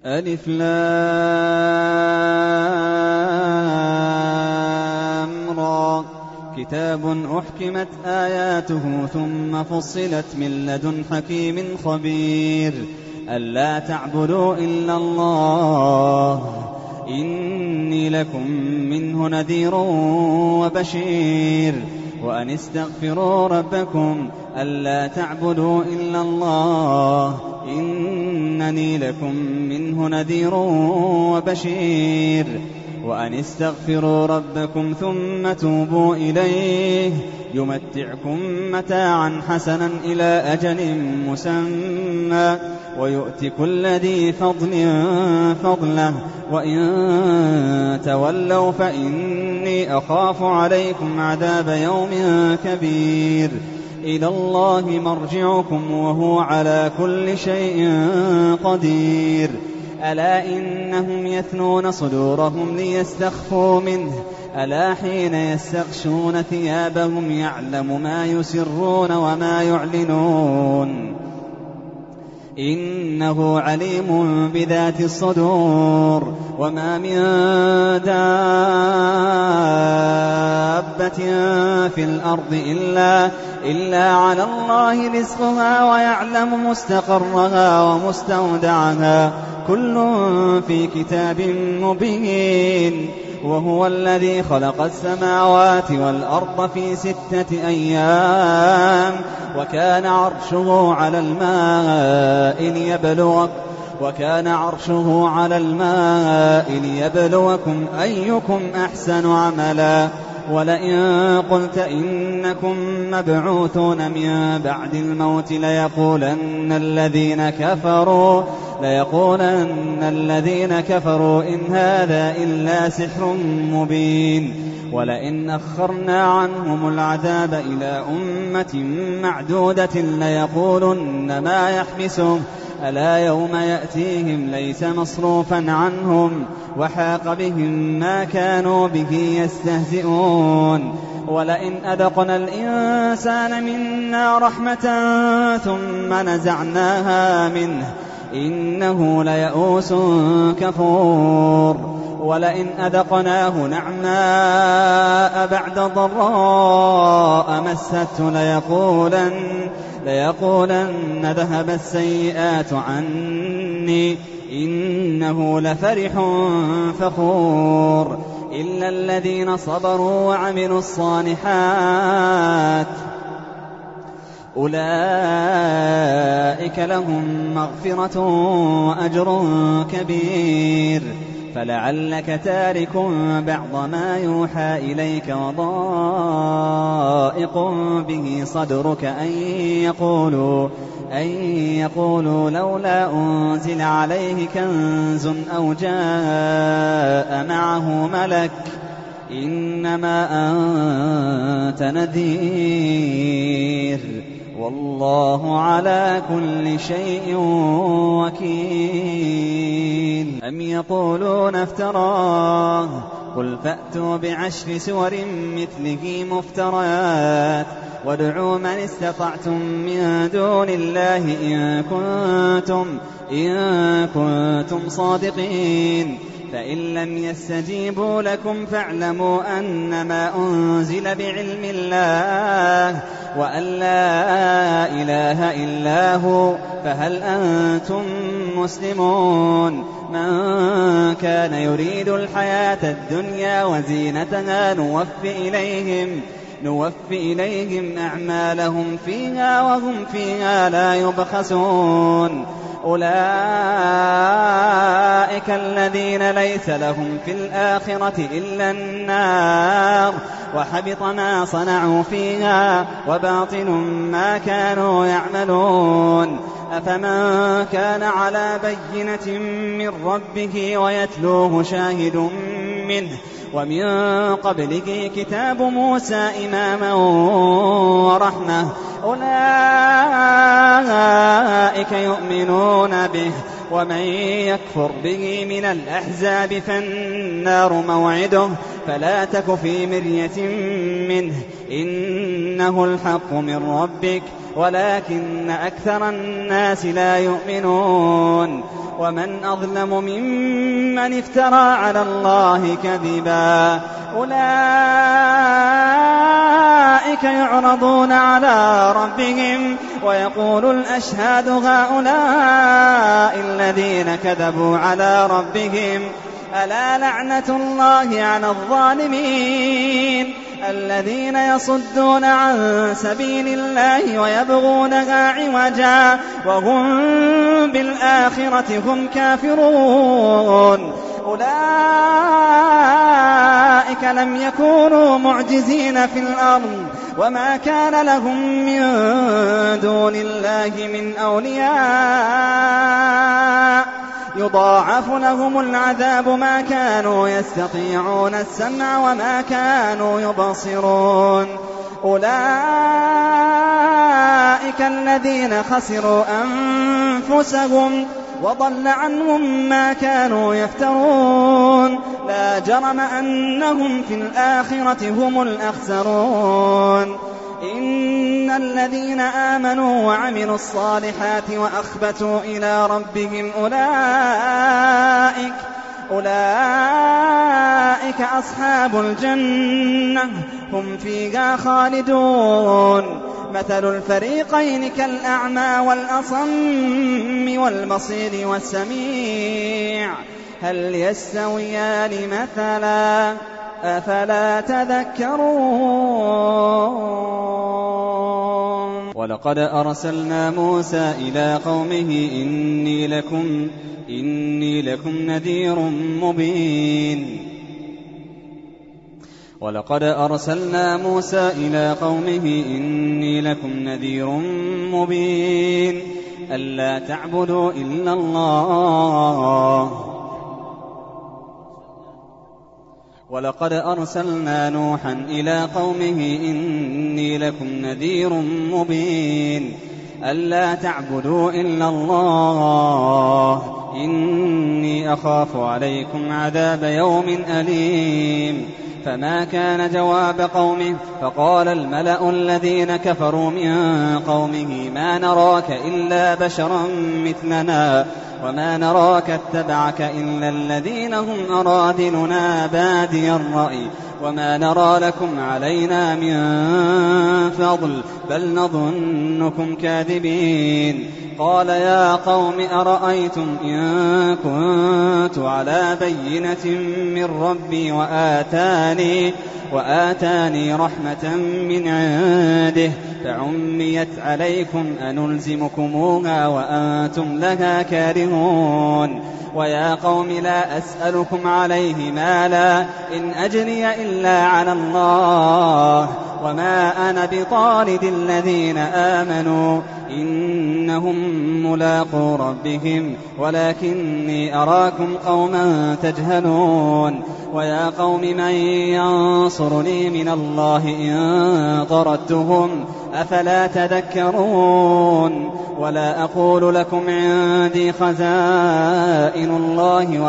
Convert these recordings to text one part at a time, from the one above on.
ألف لام را كتاب أحكمت آياته ثم فصلت من لدن حكيم خبير ألا تعبدوا إلا الله إني لكم منه نذير وبشير وأن استغفروا ربكم ألا تعبدوا إلا الله إنني لكم منه نذير وبشير وأن استغفروا ربكم ثم توبوا إليه يمتعكم متاعا حسنا إلى أجل مسمى ويؤتي كل ذي فضل فضله وإن تولوا فإني أخاف عليكم عذاب يوم كبير إلى الله مرجعكم وهو على كل شيء قدير ألا إنهم يثنون صدورهم ليستخفوا منه ألا حين يستغشون ثيابهم يعلم ما يسرون وما يعلنون إنه عليم بذات الصدور وما من دابة في الأرض إلا على الله رزقها ويعلم مستقرها ومستودعها كل في كتاب مبين وهو الذي خلق السماوات والأرض في 6 أيام وكان عرشه على الماء ليبلوكم أيكم أحسن عملا ولئن قلت إنكم مبعوثون من بعد الموت ليقولن الذين كفروا إن هذا إلا سحر مبين ولئن أخرنا عنهم العذاب إلى أمة معدودة ليقولن ما يحبسه ألا يوم يأتيهم ليس مصروفا عنهم وحاق بهم ما كانوا به يستهزئون ولئن أذقنا الإنسان منا رحمة ثم نزعناها منه إنه ليئوس كفور ولئن أذقناه نعماء بعد ضراء مسته ليقولن ذهب السيئات عني إنه لفرح فخور إلا الذين صبروا وعملوا الصالحات أولئك لهم مغفرة وأجر كبير فلعلك تارك بعض ما يوحى إليك وضائق به صدرك أن يقولوا لولا أنزل عليه كنز أو جاء معه ملك إنما أنت نذير والله على كل شيء وكيل أم يقولون افتراه قل فأتوا ب10 سور مثله مفتريات وادعوا من استطعتم من دون الله إن كنتم صادقين فإن لم يستجيبوا لكم فاعلموا أنما أنزل بعلم الله وأن لا إله إلا هو فهل أنتم مسلمون من كان يريد الحياة الدنيا وزينتها نوفي إليهم أعمالهم فيها وهم فيها لا يبخسون أولئك الذين ليس لهم في الآخرة إلا النار وحبط ما صنعوا فيها وباطل ما كانوا يعملون أفمن كان على بينة من ربه ويتلوه شاهد منه ومن قبله كتاب موسى إماما ورحمة أولئك يؤمنون به ومن يكفر به من الأحزاب فالنار موعده فلا تك في مرية منه إنه الحق من ربك ولكن أكثر الناس لا يؤمنون ومن أظلم ممن افترى على الله كذبا أولئك يعرضون على ربهم ويقول الأشهاد هؤلاء الذين كذبوا على ربهم ألا لعنة الله على الظالمين الذين يصدون عن سبيل الله ويبغونها عوجا وهم بالآخرة هم كافرون أولئك لم يكونوا معجزين في الأرض وما كان لهم من دون الله من أولياء يضاعف لهم العذاب ما كانوا يستطيعون السمع وما كانوا يبصرون أولئك الذين خسروا أنفسهم وضل عنهم ما كانوا يفترون لا جرم أنهم في الآخرة هم الأخسرون إن الذين آمنوا وعملوا الصالحات وأخبتوا إلى ربهم أولئك أصحاب الجنة هم فيها خالدون مثل الفريقين كالأعمى والأصم والبصير والسميع هل يستويان مثلا أفلا تذكرون ولقد أرسلنا موسى إلى قومه إني لكم نذير مبين ولقد أرسلنا موسى إلى قومه إني لكم نذير مبين ألا تعبدوا إلا الله ولقد أرسلنا نوحا إلى قومه إني لكم نذير مبين ألا تعبدوا إلا الله إني أخاف عليكم عذاب يوم أليم فما كان جواب قومه فقال الملأ الذين كفروا من قومه ما نراك إلا بشرا مثلنا وما نراك اتبعك إلا الذين هم أراذلنا بادي الرأي وما نرى لكم علينا من فضل بل نظنكم كاذبين قال يا قوم أرأيتم إن كنت على بينة من ربي وآتاني رحمة من عنده فعميت عليكم أنلزمكموها وأنتم لها كارهون ويا قوم لا أسألكم عليه مالا إن أجري إلا على الله وما أنا بطارد الذين آمنوا إنهم ملاقو ربهم ولكني أراكم قوما تجهلون ويا قوم من ينصرني من الله إن طردتهم أفلا تذكرون ولا أقول لكم عندي خزائن الله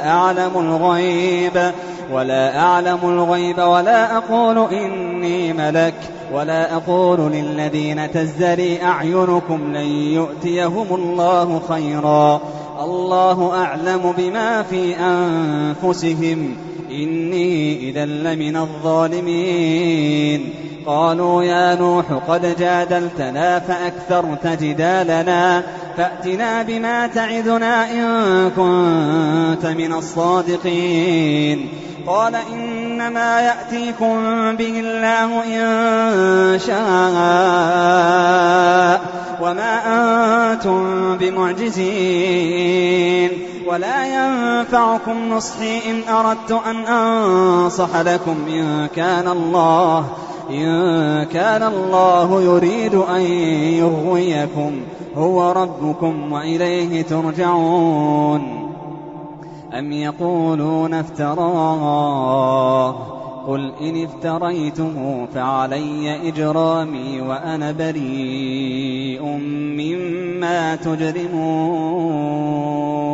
ولا أعلم الغيب ولا أقول إني ملك ولا أقول للذين تزدري أعينكم لن يؤتيهم الله خيرا الله أعلم بما في أنفسهم إني إذا لمن الظالمين قالوا يا نوح قد جادلتنا فأكثرت جدالنا فأتنا بما تعدنا إن كنت من الصادقين قال إنما يأتيكم به الله إن شاء وما أنتم بمعجزين ولا ينفعكم نصحي إن أردت أن أنصح لكم إن كان الله يريد أن يغويكم هو ربكم وإليه ترجعون أم يقولون افتراه قل إن افتريته فعلي إجرامي وأنا بريء مما تجرمون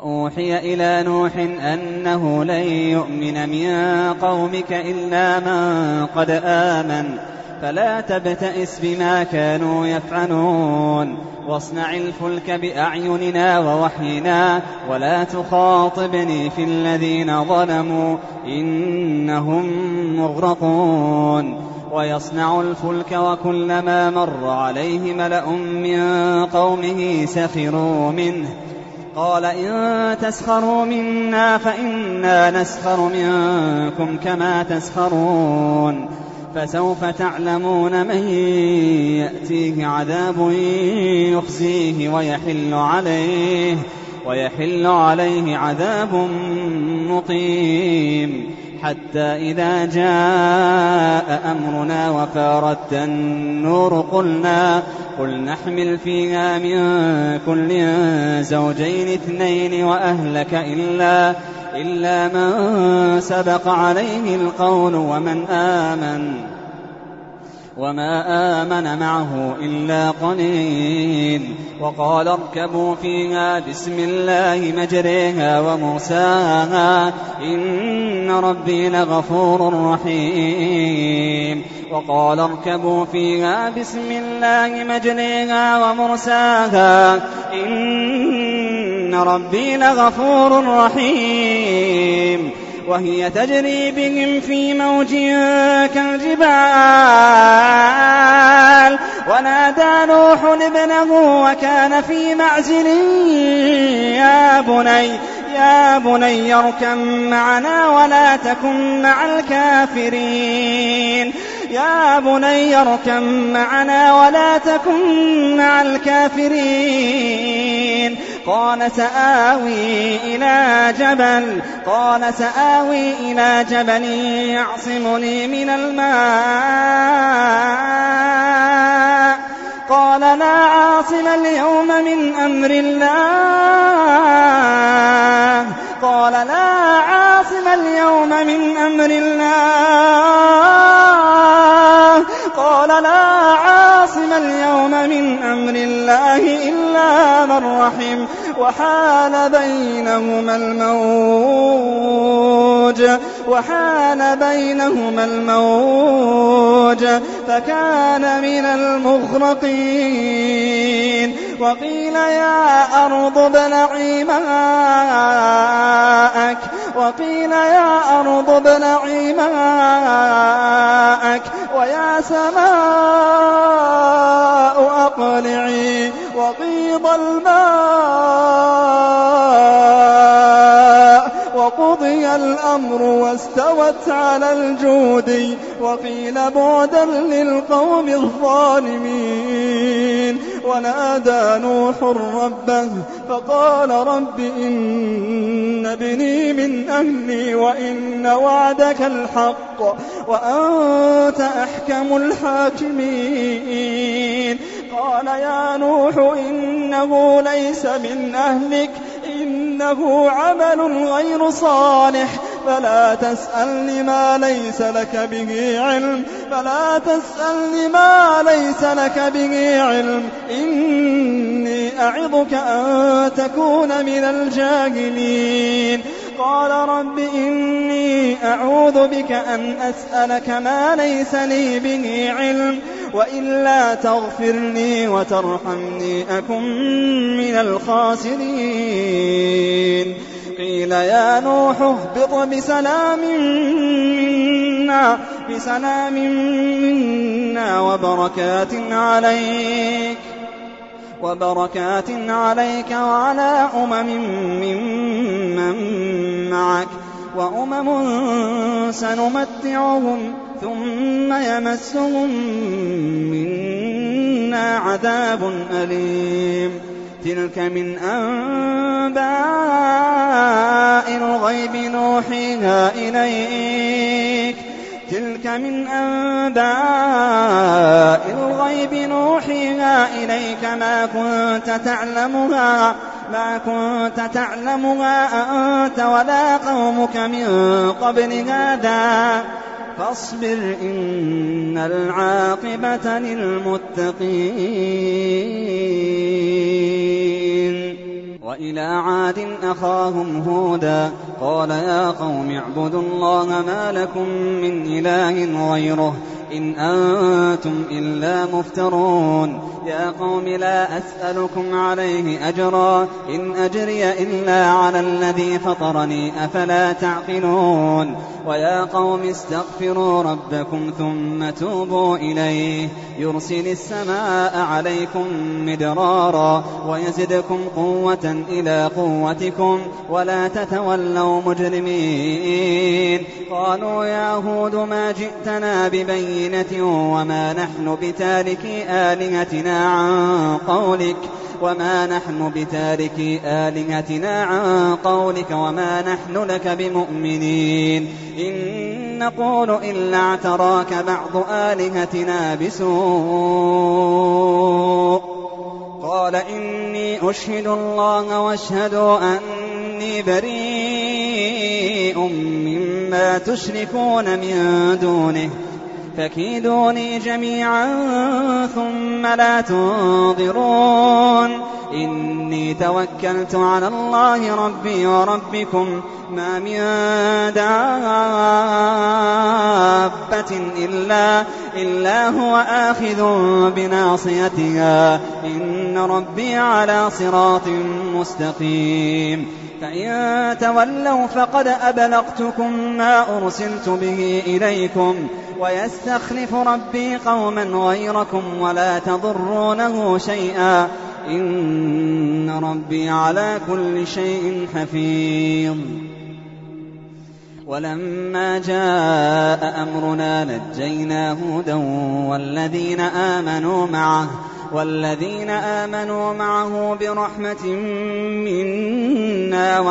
وأوحي إلى نوح أنه لن يؤمن من قومك إلا من قد آمن فلا تبتئس بما كانوا يفعلون واصنع الفلك بأعيننا ووحينا ولا تخاطبني في الذين ظلموا إنهم مغرقون ويصنع الفلك وكلما مر عليه ملأ من قومه سخروا منه قال إن تسخروا منا فإنا نسخر منكم كما تسخرون فسوف تعلمون من يأتيه عذاب يخزيه ويحل عليه عذاب مقيم حتى إذا جاء أمرنا وفارت النور قل نحمل فيها من كل زوجين اثنين وأهلك إلا من سبق عليه القول وما آمن معه إلا قليل وقال اركبوا فيها بسم الله مجريها ومرساها إن ربي لغفور رحيم وقال اركبوا فيها بسم الله مجريها ومرساها إن ربي لغفور رحيم وهي تجري بهم في موج كالجبال ونادى نوح ابنه وكان في معزل يا بني اركب معنا ولا تكن مع الكافرين يا بني اركب معنا ولا تكن مع الكافرين قال سآوي إلى جبل يعصمني من الماء قال لا عاصم اليوم من أمر الله إلا من رحم وحال بينهما الموج فكان من المغرقين وقيل يا أرض ابلعي ماءك ويا سماء أقلعي وغيض الماء وقضي الأمر واستوت على الجود وقيل بعدا للقوم الظالمين ونادى نوح ربه فقال رب إن ابني من أهلي وإن وعدك الحق وأنت أحكم الحاكمين قال يا نوح إنه ليس من أهلك إنه عمل غير صالح فلا تسألني ما ليس لك به علم إني أعظك أن تكون من الجاهلين قال رب إني أعوذ بك أن أسألك ما ليس لي به علم وإلا تغفرني وترحمني أكن من الخاسرين قيل يا نوح اهبط بسلام منا وبركات عليك وعلى ممن معك وأمم سنمتعهم ثم يمسهم منا عذاب أليم تلك من أنباء الغيب نوحيها إليك ما كنت تعلمها أنت ولا قومك من قبل هذا فاصبر إن العاقبة للمتقين وإلى عاد أخاهم هودا قال يا قوم اعبدوا الله ما لكم من إله غيره إن أنتم إلا مفترون يا قوم لا أسألكم عليه أجرا إن أجري إلا على الذي فطرني أفلا تعقلون ويا قوم استغفروا ربكم ثم توبوا إليه يرسل السماء عليكم مدرارا ويزدكم قوة إلى قوتكم ولا تتولوا مجرمين قالوا يا هود ما جئتنا ببينة وما نحن بتاركي آلهتنا عن قولك وما نحن لك بمؤمنين إن نقول إلا اعتراك بعض آلهتنا بسوء قال إني أشهد الله واشهدوا أني بريء مما تشركون من دونه فكيدوني جميعا ثم لا تنظرون إني توكلت على الله ربي وربكم ما من دابة إلا هو آخذ بناصيتها إن ربي على صراط مستقيم فإن تولوا فقد أبلغتكم ما أرسلت به إليكم ويستخلف ربي قوما غيركم ولا تضرونه شيئا إن ربي على كل شيء حفيظ ولما جاء أمرنا نجينا هودا والذين آمنوا معه برحمة منا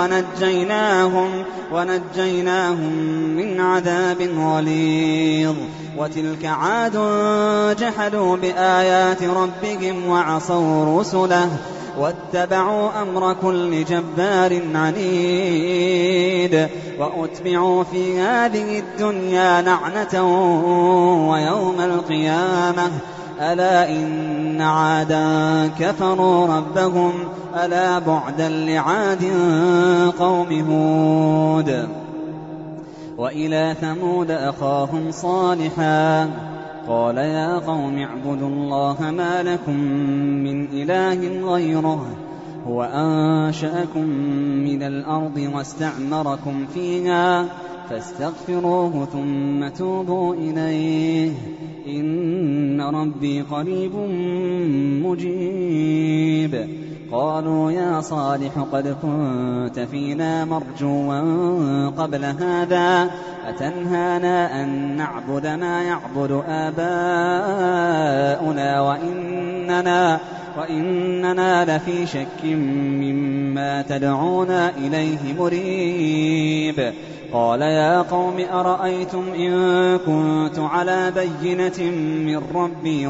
ونجيناهم من عذاب غليظ وتلك عاد جحدوا بآيات ربهم وعصوا رسله واتبعوا أمر كل جبار عنيد وأتبعوا في هذه الدنيا لعنة ويوم القيامة ألا إن عادا كفروا ربهم ألا بعدا لعاد قوم هود وإلى ثمود أخاهم صالحا قال يا قوم اعبدوا الله ما لكم من إله غيره هو أنشأكم من الأرض واستعمركم فيها فاستغفروه ثم توبوا إليه إن ربي قريب مجيب قالوا يا صالح قد كنت فينا مرجوا قبل هذا أتنهانا أن نعبد ما يعبد آباؤنا وإننا لفي شك مما تدعونا إليه مريب قال يا قوم أرأيتم إن كنت على بينة من ربي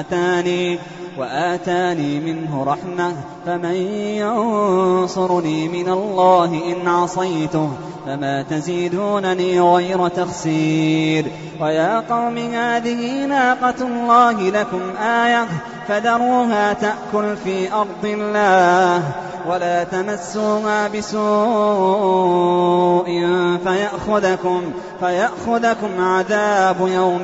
وآتاني منه رحمة فمن ينصرني من الله إن عصيته فما تزيدونني غير تخسير ويا قوم هذه ناقة الله لكم آية فذروها تأكل في أرض الله ولا تمسوها بسوء فيأخذكم عذاب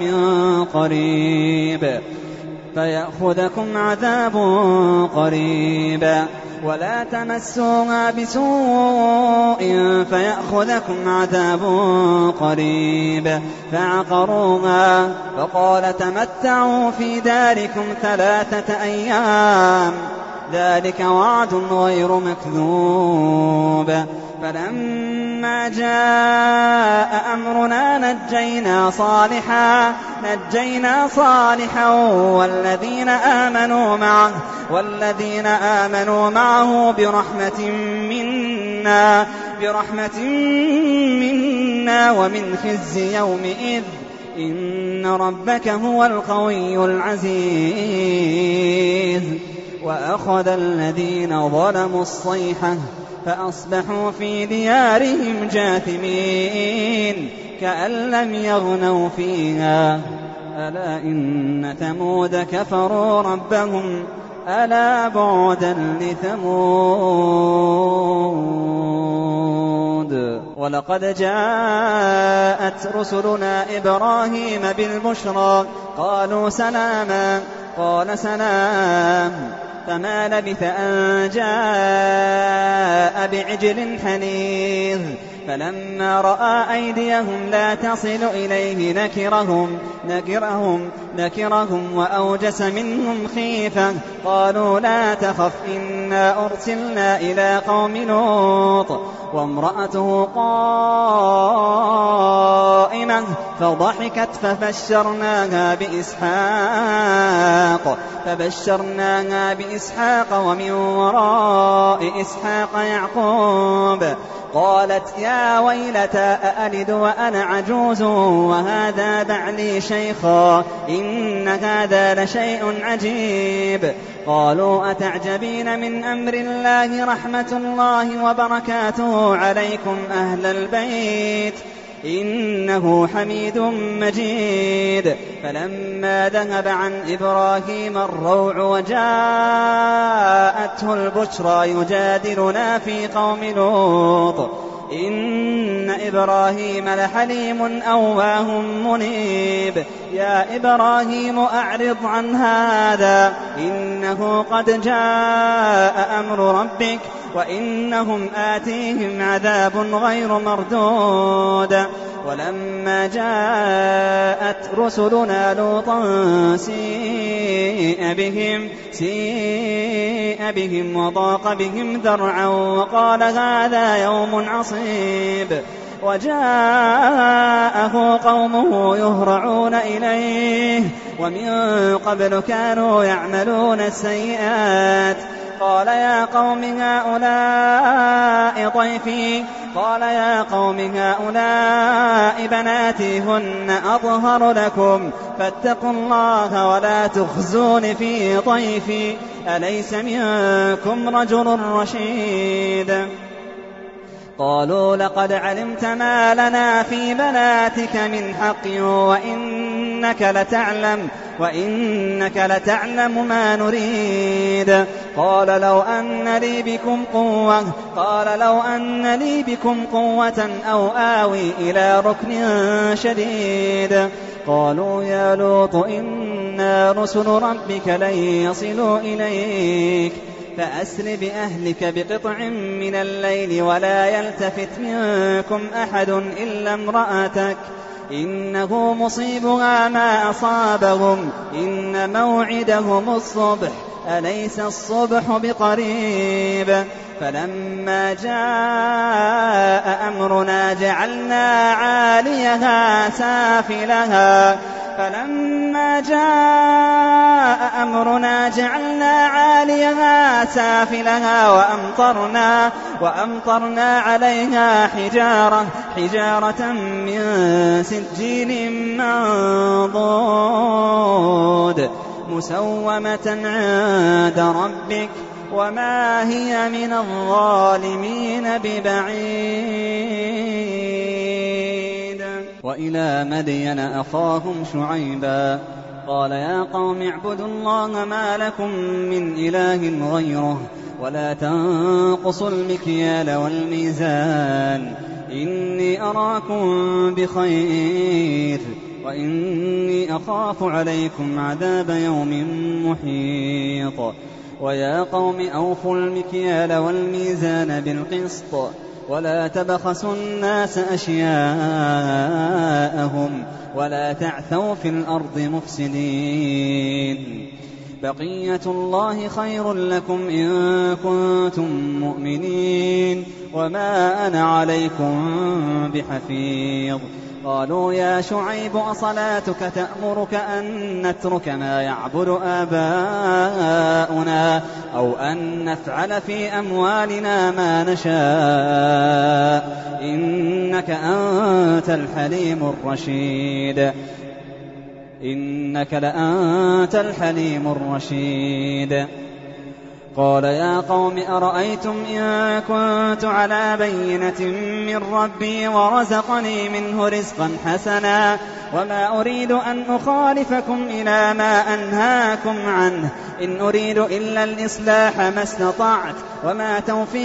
قريب ولا تمسوها بسوء فيأخذكم عذاب قريب فعقروها فقال تمتعوا في داركم 3 أيام ذلك وعد غير مكذوب فلما جاء أمرنا نجينا صالحا والذين آمنوا معه برحمة منا ومن خزي يومئذ إن ربك هو القوي العزيز وأخذ الذين ظلموا الصيحة فأصبحوا في ديارهم جاثمين كأن لم يغنوا فيها ألا إن ثمود كفروا ربهم ألا بعدا لثمود. ولقد جاءت رسلنا إبراهيم بالبشرى قالوا سلاما قال سلام فما لبث أن جاء بعجل حنيذ فلما رأى أيديهم لا تصل إليه نكرهم وأوجس منهم خيفة قالوا لا تخف إنا أرسلنا إلى قوم لوط وامرأته قائمة فضحكت فبشرناها بإسحاق ومن وراء إسحاق يعقوب. قالت يا ويلتى أألد وأنا عجوز وهذا بعلي شيخا إن هذا لشيء عجيب. قالوا أتعجبين من أمر الله رحمة الله وبركاته عليكم أهل البيت إنه حميد مجيد. فلما ذهب عن إبراهيم الروع وجاءته البشرى يجادلنا في قوم لوط إن إبراهيم لحليم أواه منيب. يا إبراهيم أعرض عن هذا إنه قد جاء أمر ربك وإنهم آتيهم عذاب غير مردود. ولما جاءت رسلنا لوطا سيء بهم وضاق بهم ذرعا وقال هذا يوم عصيب. وجاءه قومه يهرعون إليه ومن قبل كانوا يعملون السيئات. قال يا قوم هؤلاء بناتي هن أطهر لكم فاتقوا الله ولا تخزون في ضيفي أليس منكم رجل رشيد. قالوا لقد علمت ما لنا في بناتك من حق وإنك لتعلم ما نريد. قال لو أن لي بكم قوة أو آوي إلى ركن شديد. قالوا يا لوط إنا رسل ربك لن يصلوا إليك فأسر بأهلك بقطع من الليل ولا يلتفت منكم أحد إلا امرأتك إنه مصيبها ما أصابهم إن موعدهم الصبح أليس الصبح بقريب. فلما جاء أمرنا جعلنا عاليها سافلها وأمطرنا عليها حجارة من سجيل منضود مسومة عند ربك وما هي من الظالمين ببعيد. وإلى مدين أخاهم شعيبا قال يا قوم اعبدوا الله ما لكم من إله غيره ولا تنقصوا المكيال والميزان إني أراكم بخير وإني أخاف عليكم عذاب يوم محيط. ويا قوم أوفوا المكيال والميزان بالقسط ولا تبخسوا الناس أشياءهم ولا تعثوا في الأرض مفسدين. بقية الله خير لكم إن كنتم مؤمنين وما أنا عليكم بحفيظ. قالوا يا شعيب أصلاتك تأمرك أن نترك ما يعبد آباؤنا أو أن نفعل في أموالنا ما نشاء إنك أنت الحليم الرشيد. إنك لأنت الحليم الرشيد. قال يا قوم أرأيتم إن كنت على بينة من ربي ورزقني منه رزقا حسنا وما أريد أن أخالفكم إلى ما أنهاكم عنه إن أريد إلا الإصلاح ما استطعت وما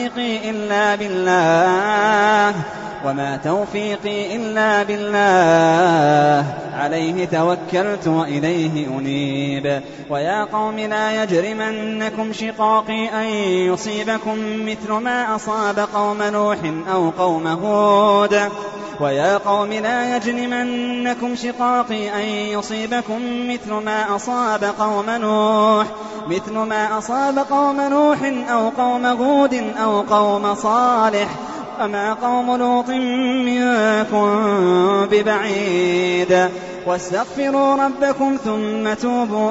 توفيقي إلا بالله عليه توكلت وإليه أنيب ويا قوم لا يجرمنكم شقاقي أن يصيبكم مثل ما أصاب قوم نوح أو قوم هود ويا قوم لا يجرمنكم شقاقي أن يصيبكم مثل ما أصاب قوم نوح أو قوم هود أو قوم صالح وما قوم لوط منكم ببعيد واستغفروا ربكم ثم توبوا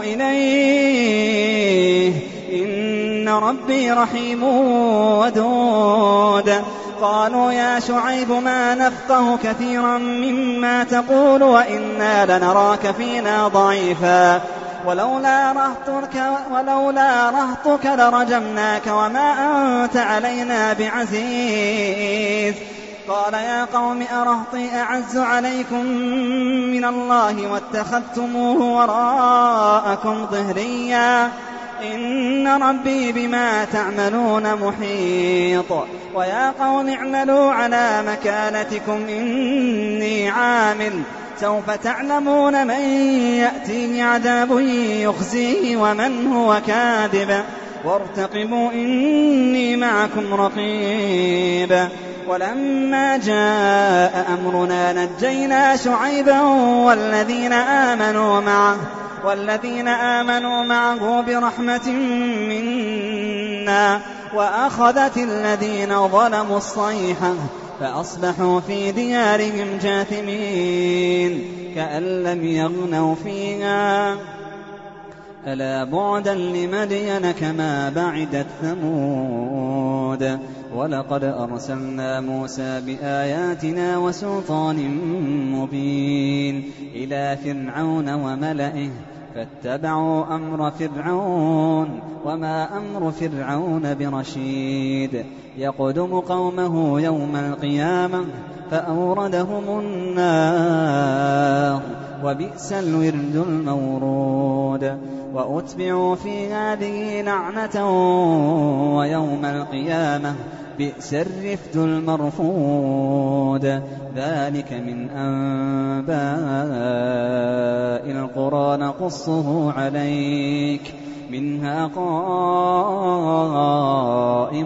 إليه إن ربي رحيم ودود قالوا يا شعيب ما نفقه كثيرا مما تقول وإنا لنراك فينا ضعيفا ولولا رهطك لرجمناك وما أنت علينا بعزيز قال يا قوم أرهطي أعز عليكم من الله واتخذتموه وراءكم ظهريا إن ربي بما تعملون محيط ويا قوم اعملوا على مكانتكم إني عامل سوف تعلمون من يأتيه عذاب يخزيه ومن هو كاذب وارتقبوا إني معكم رقيب ولما جاء أمرنا نجينا شعيبا والذين آمنوا معه برحمة منا وأخذت الذين ظلموا الصيحة فأصبحوا في ديارهم جاثمين كأن لم يغنوا فيها ألا بعدا لمدين كما بعدت ثمود ولقد أرسلنا موسى بآياتنا وسلطان مبين إلى فرعون وملئه فاتبعوا أمر فرعون وما أمر فرعون برشيد يقدم قومه يوم القيامة فأوردهم النار وبئس الورد المورود وأتبعوا في هذه لعنة ويوم القيامة بئس الرفد المرفود ذلك من أنباء القرى نقصه عليك منها قائم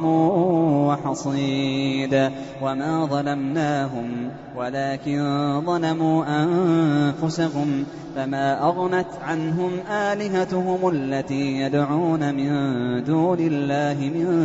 وحصيد وما ظلمناهم ولكن ظلموا أنفسهم فما أغنت عنهم آلهتهم التي يدعون من دون الله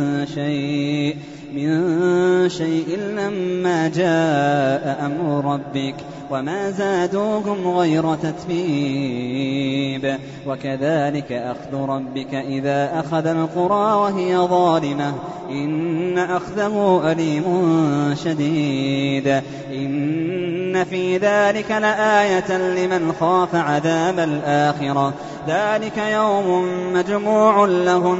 من شيء لما جاء أمر ربك وما زادوهم غير تتبيب وكذلك أخذ ربك إذا أخذ القرى وهي ظالمة إن أخذه أليم شديد إن في ذلك لآية لمن خاف عذاب الآخرة ذلك يوم مجموع له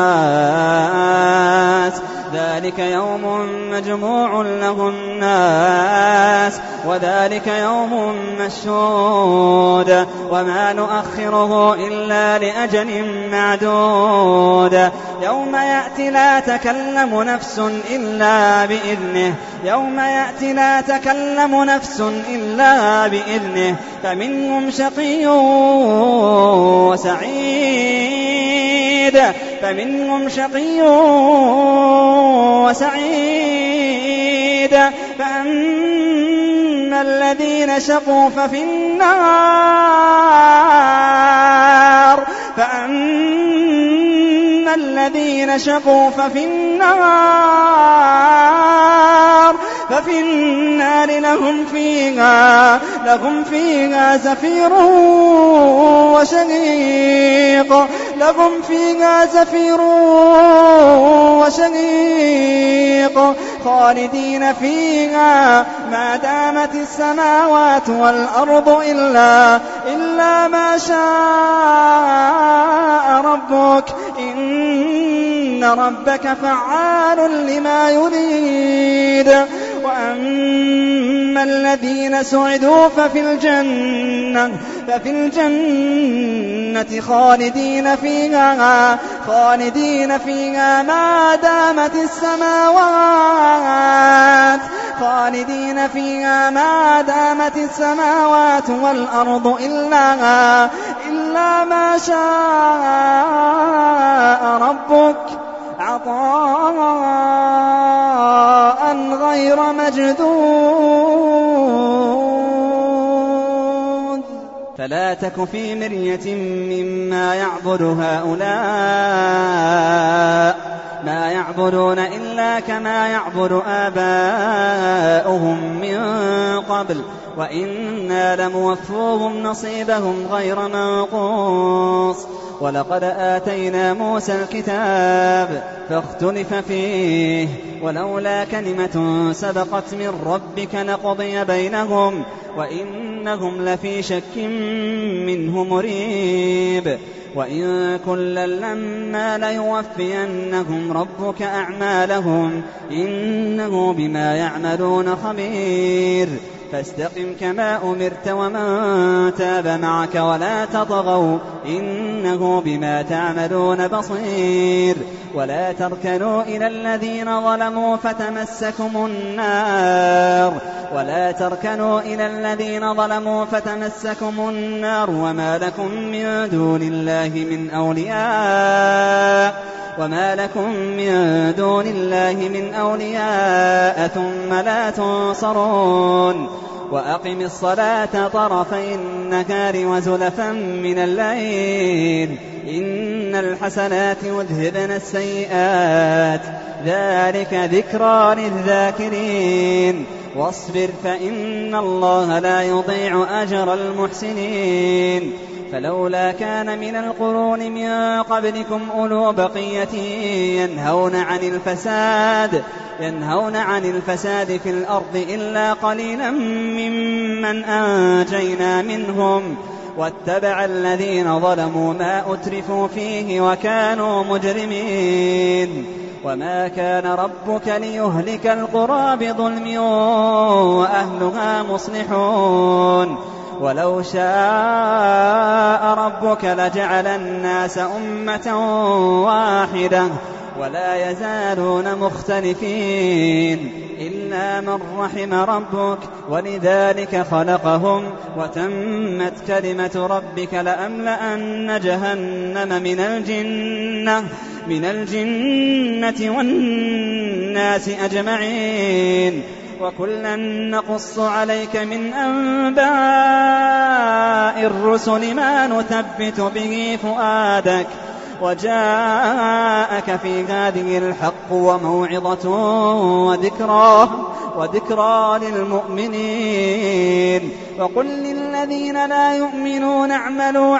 الناس وذلك يوم مشهود وما نؤخره إلا لأجل معدود يوم يأتي لا تكلم نفس إلا بإذنه فمنهم شقي وسعيد فأما الذين شقوا ففي النار لهم فيها زفير وشهيق خالدين فيها ما دامت السماوات والأرض إلا ما شاء ربك إن إن ربك فعال لما يريد. وأما الذين سعدوا ففي الجنة خالدين فيها ما دامت السماوات والأرض إلا ما شاء ربك عطاء غير مجدود. فلا تك في مرية مما يعبد هؤلاء، ما يعبدون إلا كما يعبد آباؤهم من قبل، وإنا لموفوهم نصيبهم غير منقوص. ولقد آتينا موسى الكتاب فاختلف فيه، ولولا كلمة سبقت من ربك لقضي بينهم وإنهم لفي شك منه مريب. وإن كلا لما ليوفينهم ربك أعمالهم إنه بما يعملون خبير. فاستقم كما أمرت ومن تاب معك ولا تطغوا إنه بما تعملون بصير. ولا تركنوا إلى الذين ظلموا فتمسكم النار وما لكم من دون الله من أولياء ثم لا تنصرون. وأقم الصلاة طرفي النهار وزلفا من الليل إن الحسنات يذهبن السيئات ذلك ذكرى للذاكرين. واصبر فإن الله لا يضيع أجر المحسنين. فلولا كان من القرون من قبلكم أولو بقية ينهون عن الفساد في الأرض إلا قليلا ممن أنجينا منهم واتبع الذين ظلموا ما أترفوا فيه وكانوا مجرمين. وما كان ربك ليهلك القرى بظلم وأهلها مصلحون. ولو شاء ربك لجعل الناس أمة واحدة ولا يزالون مختلفين إلا من رحم ربك ولذلك خلقهم وتمت كلمة ربك لأملأن جهنم من الجنة والناس أجمعين. وكلا نقص عليك من أنباء الرسل ما نثبت به فؤادك وجاءك في هذه الحق وموعظة وذكرى للمؤمنين. وقل للذين لا يؤمنون اعملوا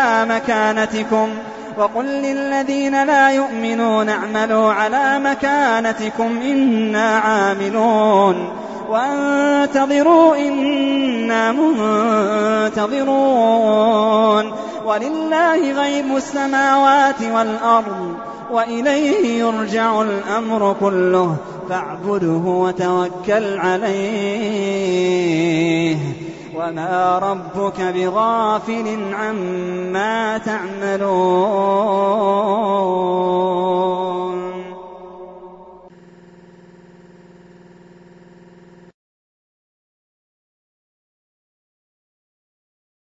على مكانتكم إنا عاملون وانتظروا إنا منتظرون. ولله غيب السماوات والأرض وإليه يرجع الأمر كله فاعبده وتوكل عليه وما ربك بغافل عما تعملون.